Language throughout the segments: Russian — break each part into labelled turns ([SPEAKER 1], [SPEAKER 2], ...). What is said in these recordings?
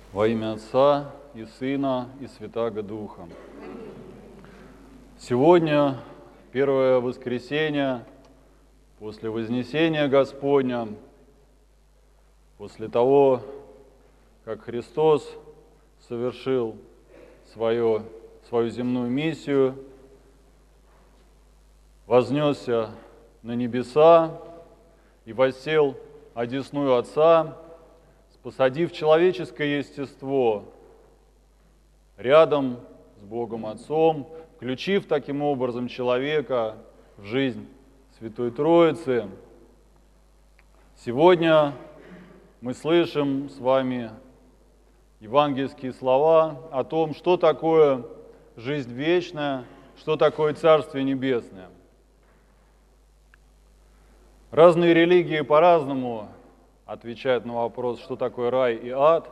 [SPEAKER 1] Во имя Отца и Сына и Святаго Духа. Сегодня, первое воскресенье после Вознесения Господня, после того, как Христос совершил свою земную миссию, вознесся на небеса и воссел одесную Отца, посадив человеческое естество рядом с Богом Отцом, включив таким образом человека в жизнь Святой Троицы. Сегодня мы слышим с вами евангельские слова о том, что такое жизнь вечная, что такое Царствие Небесное. Разные религии по-разному отвечают на вопрос, что такое рай и ад,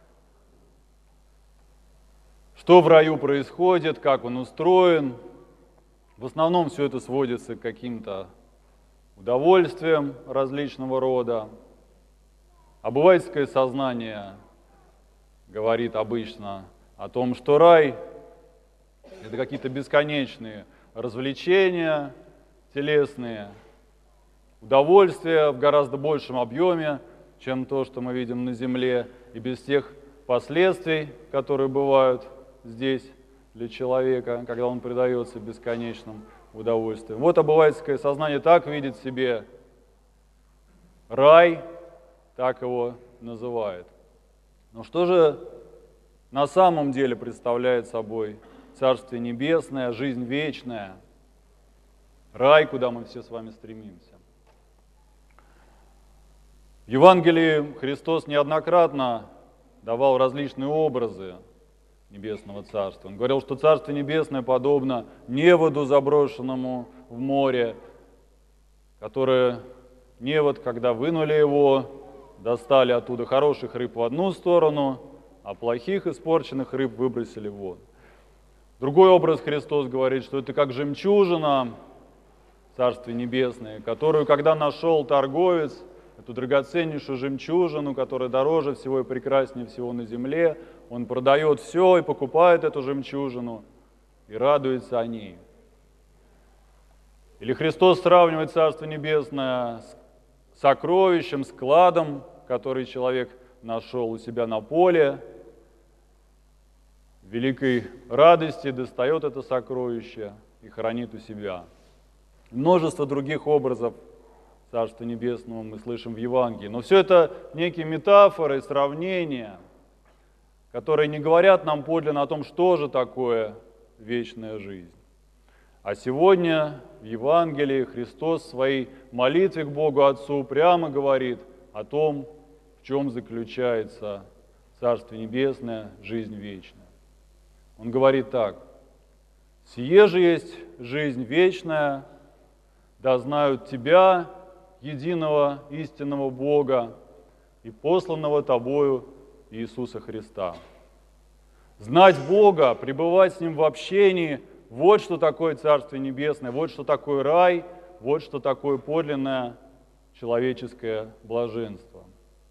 [SPEAKER 1] что в раю происходит, как он устроен. В основном все это сводится к каким-то удовольствиям различного рода. Обывательское сознание говорит обычно о том, что рай – это какие-то бесконечные развлечения телесные, удовольствие в гораздо большем объеме, чем то, что мы видим на земле, и без тех последствий, которые бывают здесь для человека, когда он предается бесконечным удовольствиям. Вот обывательское сознание так видит себе рай, так его называет. Но что же на самом деле представляет собой Царствие Небесное, жизнь вечная, рай, куда мы все с вами стремимся? В Евангелии Христос неоднократно давал различные образы Небесного Царства. Он говорил, что Царствие Небесное подобно неводу, заброшенному в море, которое невод, когда вынули его, достали оттуда хороших рыб в одну сторону, а плохих, испорченных рыб выбросили в воду. Другой образ Христос говорит, что это как жемчужина, Царствие Небесное, которую, когда нашел торговец, эту драгоценнейшую жемчужину, которая дороже всего и прекраснее всего на земле, он продает все и покупает эту жемчужину и радуется о ней. Или Христос сравнивает Царство Небесное с сокровищем, с кладом, который человек нашел у себя на поле, в великой радости достает это сокровище и хранит у себя. Множество других образов Царства Небесного мы слышим в Евангелии. Но все это некие метафоры, сравнения, которые не говорят нам подлинно о том, что же такое вечная жизнь. А сегодня в Евангелии Христос в своей молитве к Богу Отцу прямо говорит о том, в чем заключается Царствие Небесное, жизнь вечная. Он говорит так: «Сие же есть жизнь вечная, да знают Тебя, единого истинного Бога и посланного Тобою Иисуса Христа». Знать Бога, пребывать с Ним в общении – вот что такое Царствие Небесное, вот что такое рай, вот что такое подлинное человеческое блаженство.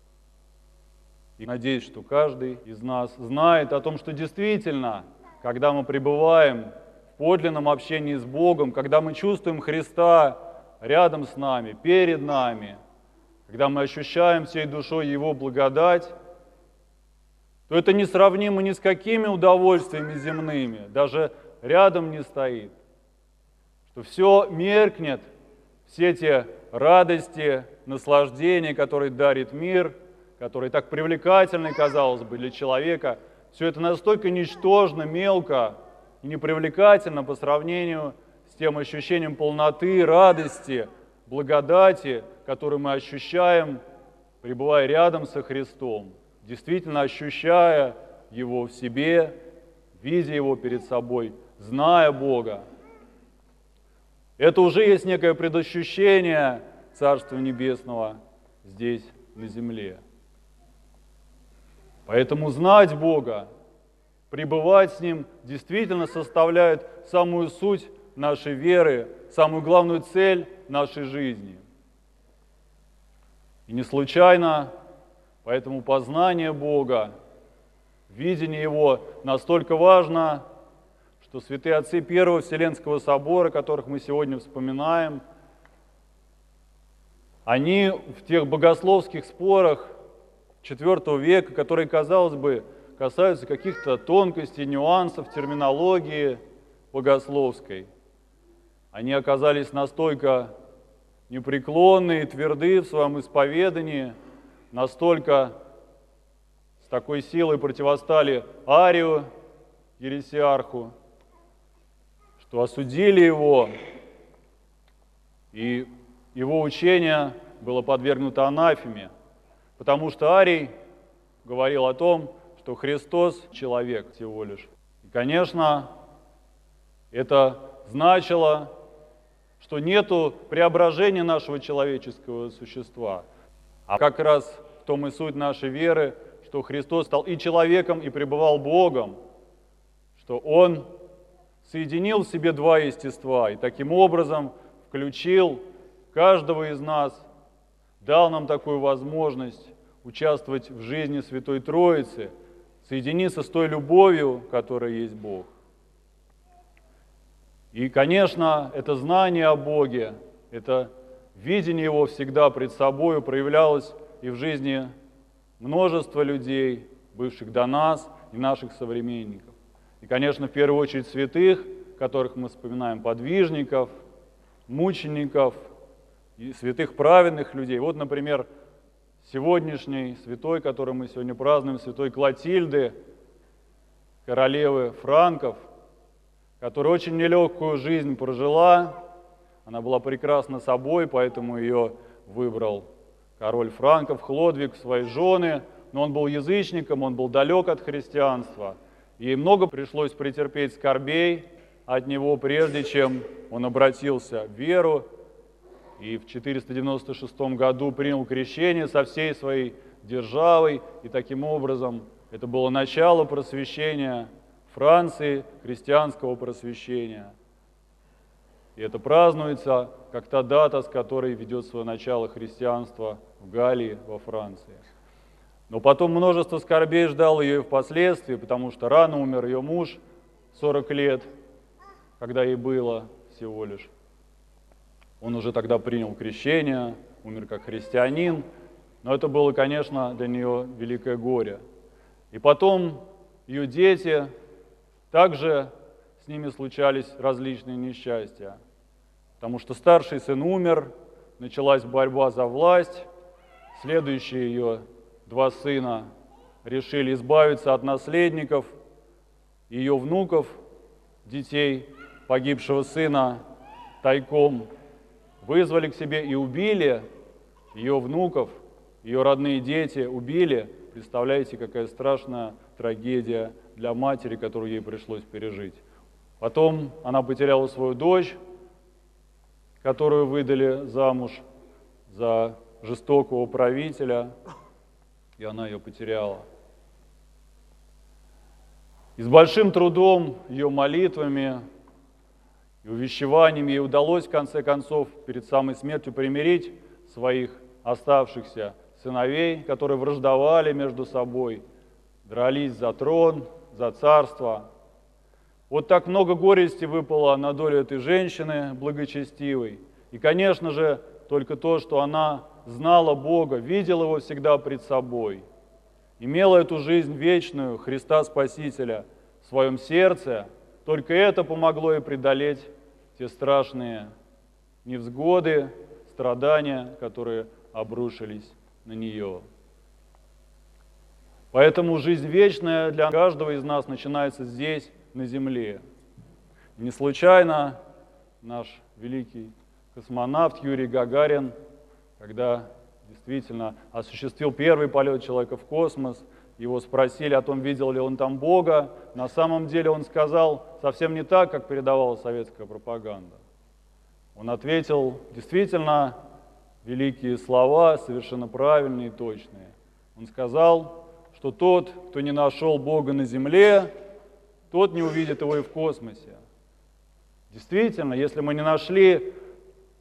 [SPEAKER 1] И надеюсь, что каждый из нас знает о том, что действительно, когда мы пребываем в подлинном общении с Богом, когда мы чувствуем Христа рядом с нами, перед нами, когда мы ощущаем всей душой Его благодать, то это несравнимо ни с какими удовольствиями земными, даже рядом не стоит. Что все меркнет, все те радости, наслаждения, которые дарит мир, которые так привлекательны, казалось бы, для человека, все это настолько ничтожно, мелко и непривлекательно по сравнению с тем ощущением полноты, радости, благодати, которую мы ощущаем, пребывая рядом со Христом, действительно ощущая Его в себе, видя Его перед собой, зная Бога. Это уже есть некое предощущение Царства Небесного здесь, на земле. Поэтому знать Бога, пребывать с Ним действительно составляет самую суть нашей веры, самую главную цель нашей жизни. И не случайно, поэтому познание Бога видение его настолько важно, что святые отцы Первого Вселенского собора, которых мы сегодня вспоминаем, они в тех богословских спорах IV века, которые, казалось бы, касаются каких-то тонкостей, нюансов, терминологии богословской, они оказались настолько непреклонны и тверды в своем исповедании, настолько с такой силой противостали Арию, ересиарху, что осудили его, и его учение было подвергнуто анафеме, потому что Арий говорил о том, что Христос человек всего лишь. И, конечно, это значило, что нету преображения нашего человеческого существа. А как раз в том и суть нашей веры, что Христос стал и человеком, и пребывал Богом, что Он соединил в себе два естества и таким образом включил каждого из нас, дал нам такую возможность участвовать в жизни Святой Троицы, соединиться с той любовью, которая есть Бог. И, конечно, это знание о Боге, это видение Его всегда пред собой проявлялось и в жизни множества людей, бывших до нас и наших современников. И, конечно, в первую очередь святых, которых мы вспоминаем, подвижников, мучеников и святых праведных людей. Вот, например, сегодняшний святой, который мы сегодня празднуем, святой Клотильды, королевы франков, которая очень нелегкую жизнь прожила. Она была прекрасна собой, поэтому ее выбрал король франков Хлодвиг в свои жены. Но он был язычником, он был далек от христианства. Ей много пришлось претерпеть скорбей от него, прежде чем он обратился в веру. И в 496 году принял крещение со всей своей державой. И таким образом это было начало просвещения Франции, христианского просвещения. И это празднуется как та дата, с которой ведет свое начало христианство в Галлии, во Франции. Но потом множество скорбей ждало ее и впоследствии, потому что рано умер ее муж, 40 лет, когда ей было всего лишь. Он уже тогда принял крещение, умер как христианин, но это было, конечно, для нее великое горе. И потом ее дети, также с ними случались различные несчастья, потому что старший сын умер, началась борьба за власть, следующие ее два сына решили избавиться от наследников, ее внуков, детей погибшего сына, тайком вызвали к себе и убили ее внуков, ее родные дети убили. Представляете, какая страшная трагедия для матери, которую ей пришлось пережить. Потом она потеряла свою дочь, которую выдали замуж за жестокого правителя, и она ее потеряла. И с большим трудом, ее молитвами и увещеваниями ей удалось, в конце концов, перед самой смертью примирить своих оставшихся сыновей, которые враждовали между собой, дрались за трон, за царство. Вот так много горести выпало на долю этой женщины благочестивой. И, конечно же, только то, что она знала Бога, видела Его всегда пред собой, имела эту жизнь вечную, Христа Спасителя, в своем сердце, только это помогло ей преодолеть те страшные невзгоды, страдания, которые обрушились на нее. Поэтому жизнь вечная для каждого из нас начинается здесь, на земле. Не случайно наш великий космонавт Юрий Гагарин, когда действительно осуществил первый полет человека в космос, его спросили о том, видел ли он там Бога. На самом деле он сказал совсем не так, как передавала советская пропаганда. Он ответил действительно великие слова, совершенно правильные и точные. Он сказал, что тот, кто не нашел Бога на земле, тот не увидит Его и в космосе. Действительно, если мы не нашли,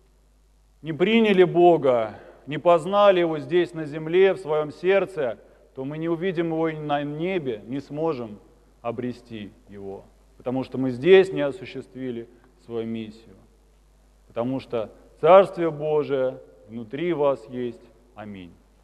[SPEAKER 1] не приняли Бога, не познали Его здесь на земле, в своем сердце, то мы не увидим его и на небе, не сможем обрести его. Потому что мы здесь не осуществили свою миссию. Потому что Царствие Божие внутри вас есть. Аминь.